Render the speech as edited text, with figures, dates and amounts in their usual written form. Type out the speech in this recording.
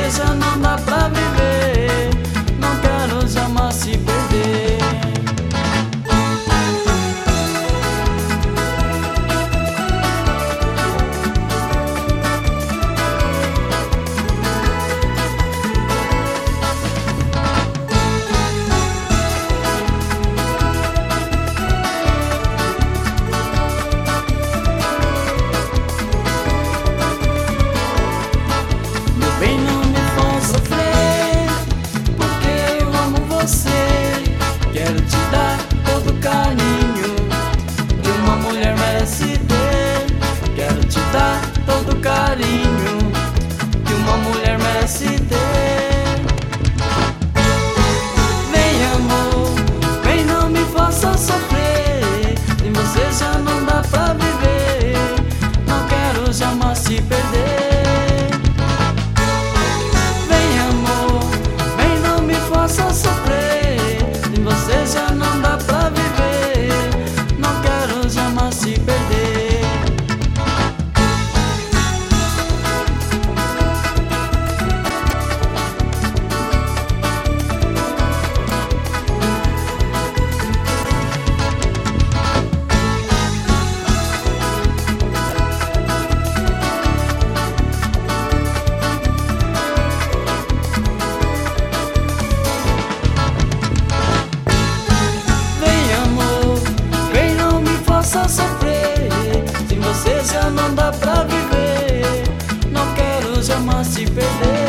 você já não dá pra viver. Não quero jamais se perder. Quero te dar todo o carinho que uma mulher merece ter. Quero te dar todo o carinho que uma mulher merece ter. Vem, amor, vem, não me faça sofrer. Sem você já não dá pra viver. Não quero jamais se perder. Vem, amor, vem, não me faça sofrer. Você já não dá pra viver. Não quero jamais se perder. Sofrer, sem você já não dá pra viver. Não quero jamais se perder.